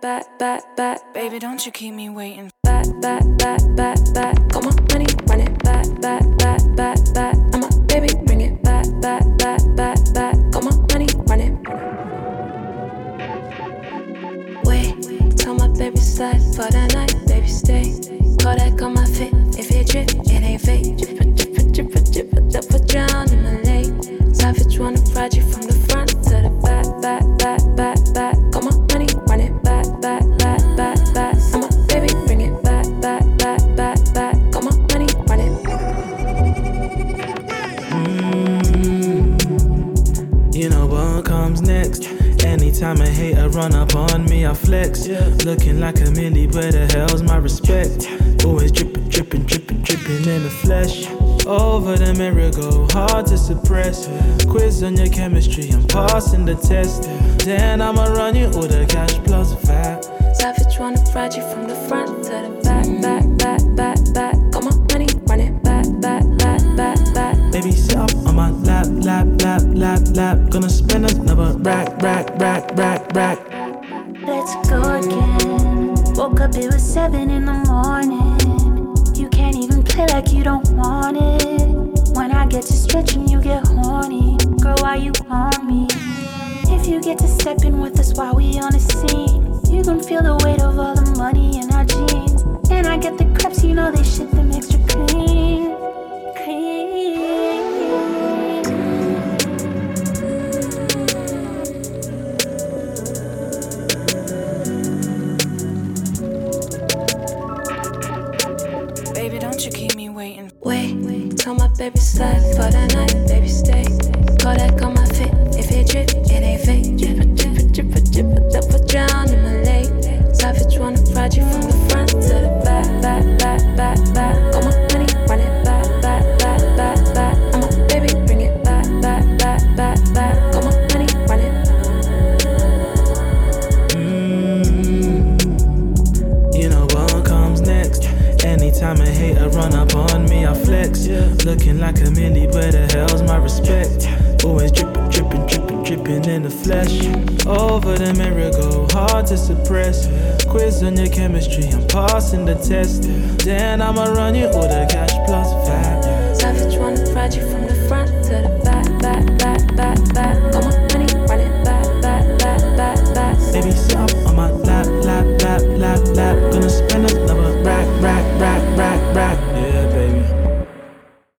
Baby, don't you keep me waiting. Got my money, run it back. I'm a baby, bring it back. Got my money, run it. Wait, tell my baby slide for the night, baby stay. Kodak on my fit, if it drip, it ain't fake. Drip, double drown in my lake. Savage wanna ride you from the front to the back. Got my money, run it back. I'm a baby, bring it back. Got my money, run it. You know what comes next. Anytime a hater run up on me, I flex. Looking like a milli, where the hell's my respect? Always dripping in the flesh. Over the mirror, go hard to suppress. Quiz on your chemistry, I'm passing the test. Then I'ma run you all the cash plus VAT. Savage wanna ride you from the front to the back. Got my money, run it back. Baby, sit up on my lap. Gonna spend another rack. Let's go again. Woke up, it was 7 in the morning. You can't even play like you don't want it. When I get to stretching, you get horny. Girl, why you on me? If you get to step in with us while we on the scene, you gon' feel the weight of all the money in our jeans. And I get the crepes, you know they shit them extra clean. Baby, don't you keep me waiting. Wait, tell my baby slide for the night, baby stay. Kodak on my fit, if it drip, it ain't fake. Drip, double drown in my lake. Savage wanna ride you from the front to the back. Got my money, run it back. I'm a baby, bring it back. Got my money, run it. You know what comes next. Anytime a hater run up on me, I flex. Looking like a milli, where the hell's my respect? Always dripping in the flesh. Over the mirror, go hard to suppress. Quiz on your chemistry, I'm passing the test. Then I'ma run you all the cash plus VAT. Savage wanna ride you from